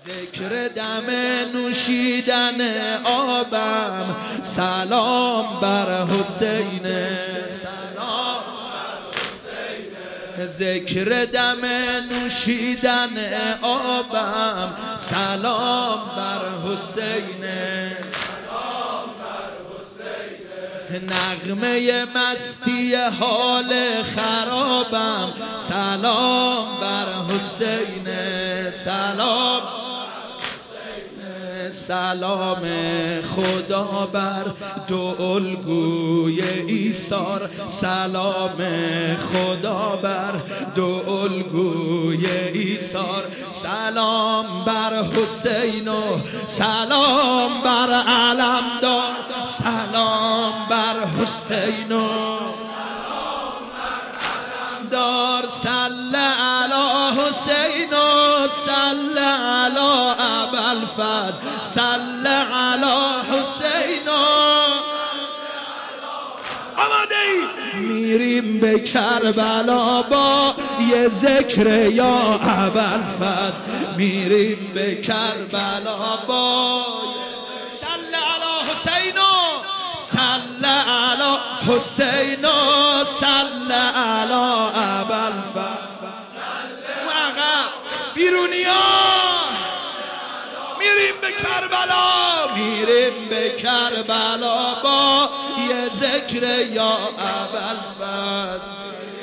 ذکر دم نوشیدن آبم، سلام بر حسین، سلام بر حسین. ذکر دم نوشیدن آبم، سلام بر حسین، سلام بر حسین. نغمه مستی حال خرابم، سلام بر حسین، سلام. سلام خدا بر دو الگوی ایثار، سلام خدا بر دو الگوی ایثار. سلام بر حسین و سلام بر علمدار، سلام بر حسین و دار. صل علی حسین و صل علی ابوالفضل، صل علی حسین. آماده ای؟ میریم به کربلا با یه ذکر یا ابوالفضل، میریم به کربلا با صل علی حسین و صل علی حسین و صل علی ابوالفضل. بیرونیا میریم به کربلا، میریم به کربلا با یه ذکر یا ابوالفضل.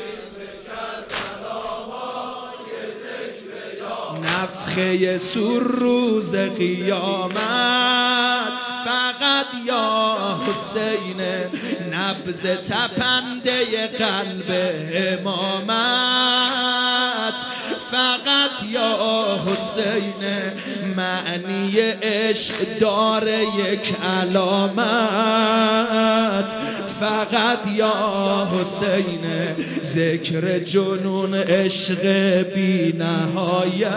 نفخه سور روز قیامت، فقط یا حسین. نبض تپنده قلب امامت، فقط یا حسین. معنی عشق داره یک علامت، فقط یا حسین. ذکر جنون عشق بی نهایت،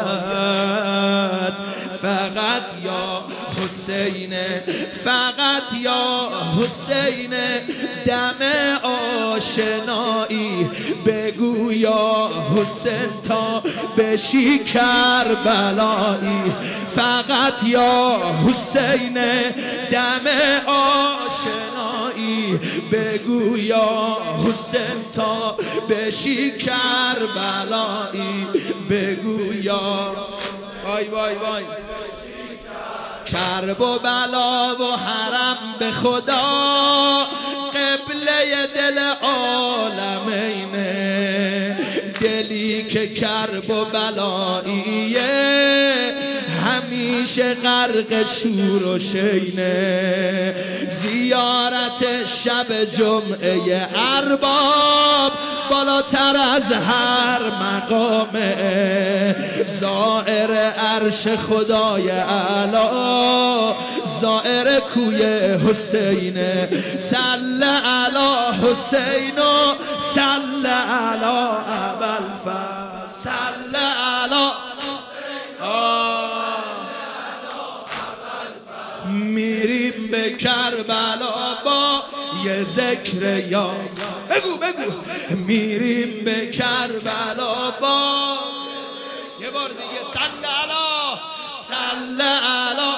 فقط یا حسین، فقط یا حسین. دم آشنایی بگو یا حسین تا بشی کربلایی، فقط یا حسین. دم آشنایی بگو یا حسین تا بشی کربلایی، بگو یا وای وای وای. کرب و بلا و حرم به خدا، قبله دل عالمینه. دلی که کرب و بلاییه، همیشه غرق شور و شینه. زیارت شب جمعه ارباب، بالاتر از هر مقامه. زائر عرش خدای اعلی، زائر کوی حسین. صل علی حسین و صل علی ابوالفضل، صل علی. میریم به کربلا با یه ذکر یا بگو بگو. میریم به کربلا با یه بار دیگه صل علی، صل علی.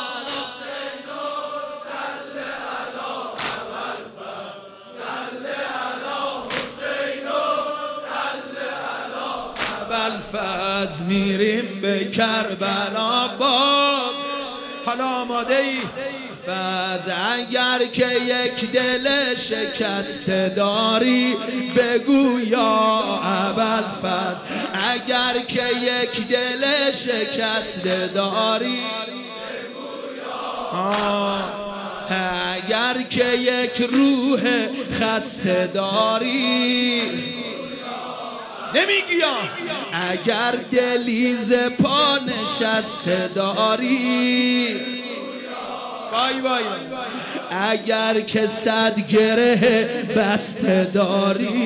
ابوالفضل میریم به کربلا با. حالا آماده ای؟ فضل اگر که یک دل شکسته داری بگو یا ابوالفضل. اگر که یک دل شکسته داری بگو یا. اگر که یک روح خسته داری نمیگی یا. اگر دلیز پا نشسته داری وای وای. اگر که صد گره بسته داری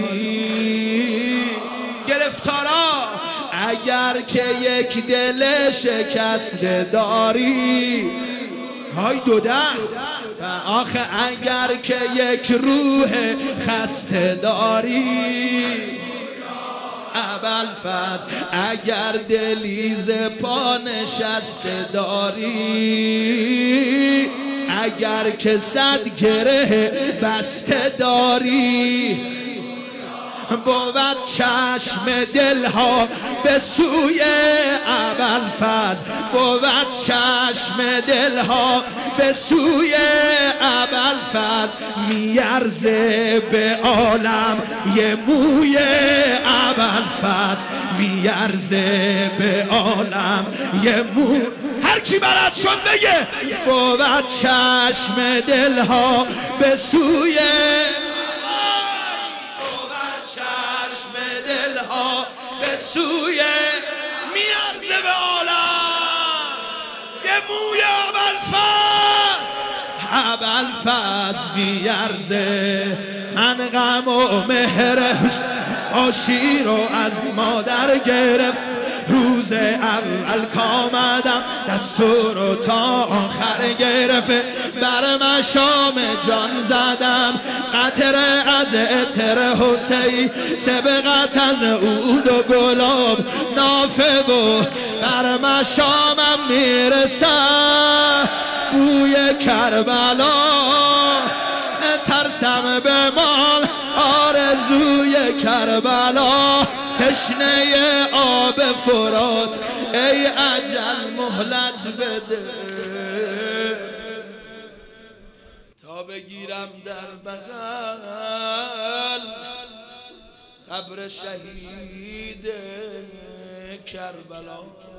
گرفتارا. اگر که یک دل شکسته داری های دو دست. آخه اگر که یک روح خسته داری، ابوالفضل اگر دلی ز پا نشسته داری، اگر که صد گره بسته داری، بود چشم دلها به سوی ابوالفضل، بود چشم دلها به سوی ابوالفضل، میارزه به عالم یه موی ابوالفضل، میارزه به عالم یه موی. هر کی بلد شد بگه بود چشم دلها به سوی، به سوی میارزه به عالم یه موی ابوالفضل میارزه. من غم و مهر آشی رو از مادر گرفت، روز اول کامدم دستور رو تا آخر گرفت، بر مشام جان زدم قطره از عطر حسین، سبقت از عود و گلاب نافه و بر مشامم میرسم بوی کربلا، ترسم به مال آرزوی کربلا، تشنه آب فرات ای اجل مهلت بده، تا بگیرم در بغل قبر شهید کربلا.